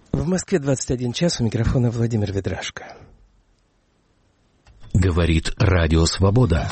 В Москве 21 час, у микрофона Владимир Ведрашко. Говорит Радио Свобода.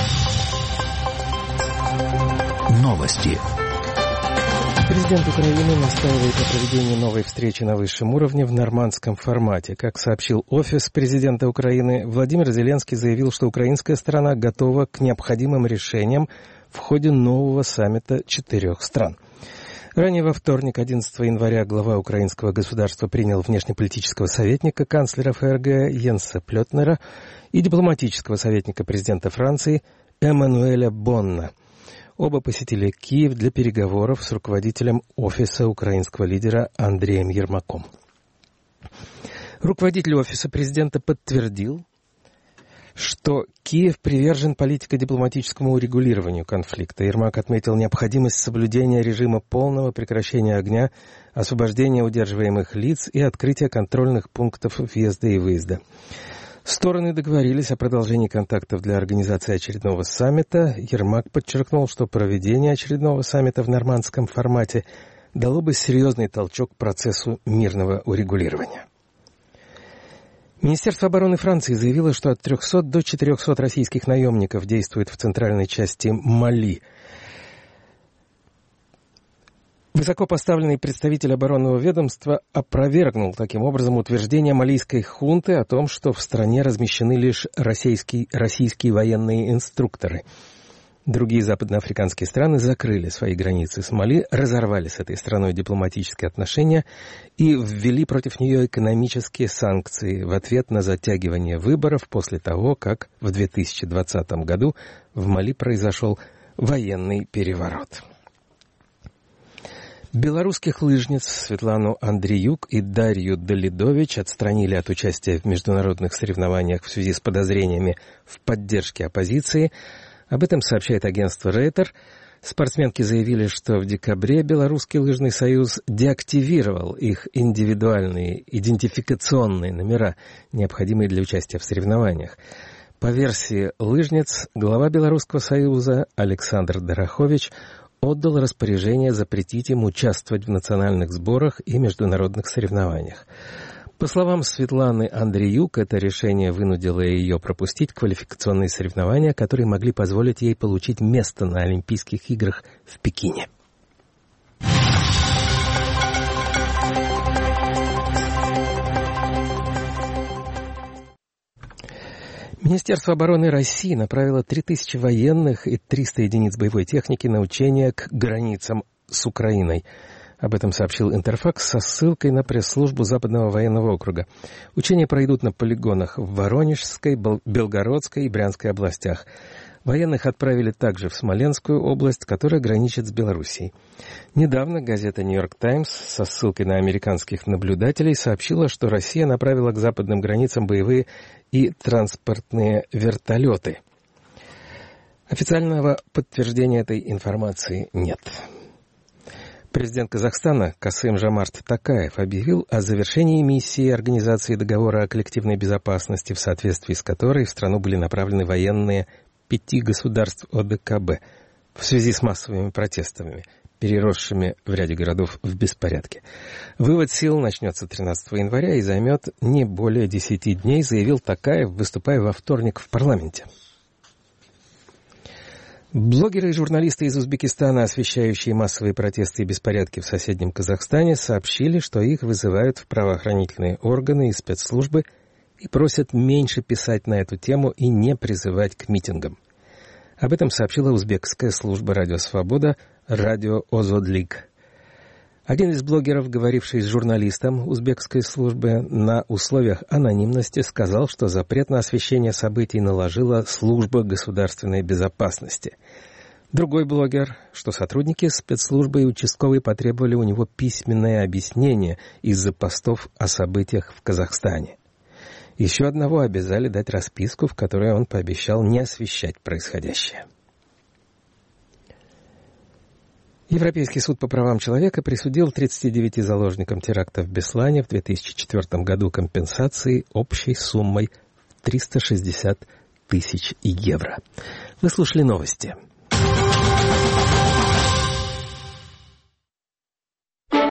Новости. Президент Украины настаивает на проведении новой встречи на высшем уровне в нормандском формате. Как сообщил офис президента Украины, Владимир Зеленский заявил, что украинская сторона готова к необходимым решениям в ходе нового саммита 4 стран. Ранее во вторник, 11 января, глава украинского государства принял внешнеполитического советника канцлера ФРГ Йенса Плётнера и дипломатического советника президента Франции Эммануэля Бонна. Оба посетили Киев для переговоров с руководителем офиса украинского лидера Андреем Ермаком. Руководитель офиса президента подтвердил, что Киев привержен политико-дипломатическому урегулированию конфликта. Ермак отметил необходимость соблюдения режима полного прекращения огня, освобождения удерживаемых лиц и открытия контрольных пунктов въезда и выезда. Стороны договорились о продолжении контактов для организации очередного саммита. Ермак подчеркнул, что проведение очередного саммита в нормандском формате дало бы серьезный толчок процессу мирного урегулирования. Министерство обороны Франции заявило, что от 300 до 400 российских наемников действует в центральной части Мали. Высокопоставленный представитель оборонного ведомства опровергнул таким образом утверждение малийской хунты о том, что в стране размещены лишь российские военные инструкторы. Другие западноафриканские страны закрыли свои границы с Мали, разорвали с этой страной дипломатические отношения и ввели против нее экономические санкции в ответ на затягивание выборов после того, как в 2020 году в Мали произошел военный переворот. Белорусских лыжниц Светлану Андреюк и Дарью Далидович отстранили от участия в международных соревнованиях в связи с подозрениями в поддержке оппозиции. Об этом сообщает агентство Рейтер. Спортсменки заявили, что в декабре Белорусский лыжный союз деактивировал их индивидуальные идентификационные номера, необходимые для участия в соревнованиях. По версии лыжниц, глава Белорусского союза Александр Дорохович отдал распоряжение запретить им участвовать в национальных сборах и международных соревнованиях. По словам Светланы Андреюк, это решение вынудило ее пропустить квалификационные соревнования, которые могли позволить ей получить место на Олимпийских играх в Пекине. Министерство обороны России направило 3000 военных и 300 единиц боевой техники на учения к границам с Украиной. Об этом сообщил Интерфакс со ссылкой на пресс-службу Западного военного округа. Учения пройдут на полигонах в Воронежской, Белгородской и Брянской областях. Военных отправили также в Смоленскую область, которая граничит с Белоруссией. Недавно газета «Нью-Йорк Таймс» со ссылкой на американских наблюдателей сообщила, что Россия направила к западным границам боевые и транспортные вертолеты. Официального подтверждения этой информации нет. Президент Казахстана Касым-Жомарт Токаев объявил о завершении миссии Организации договора о коллективной безопасности, в соответствии с которой в страну были направлены военные 5 государств ОДКБ в связи с массовыми протестами, переросшими в ряде городов в беспорядки. Вывод сил начнется 13 января и займет не более 10 дней, заявил Токаев, выступая во вторник в парламенте. Блогеры и журналисты из Узбекистана, освещающие массовые протесты и беспорядки в соседнем Казахстане, сообщили, что их вызывают в правоохранительные органы и спецслужбы и просят меньше писать на эту тему и не призывать к митингам. Об этом сообщила узбекская служба «Радио Свобода» «Радио Озодлик». Один из блогеров, говоривший с журналистом узбекской службы на условиях анонимности, сказал, что запрет на освещение событий наложила служба государственной безопасности. Другой блогер, что сотрудники спецслужбы и участковые потребовали у него письменное объяснение из-за постов о событиях в Казахстане. Еще одного обязали дать расписку, в которой он пообещал не освещать происходящее. Европейский суд по правам человека присудил 39 заложникам теракта в Беслане в 2004 году компенсации общей суммой в 360 тысяч евро. Вы слушали новости.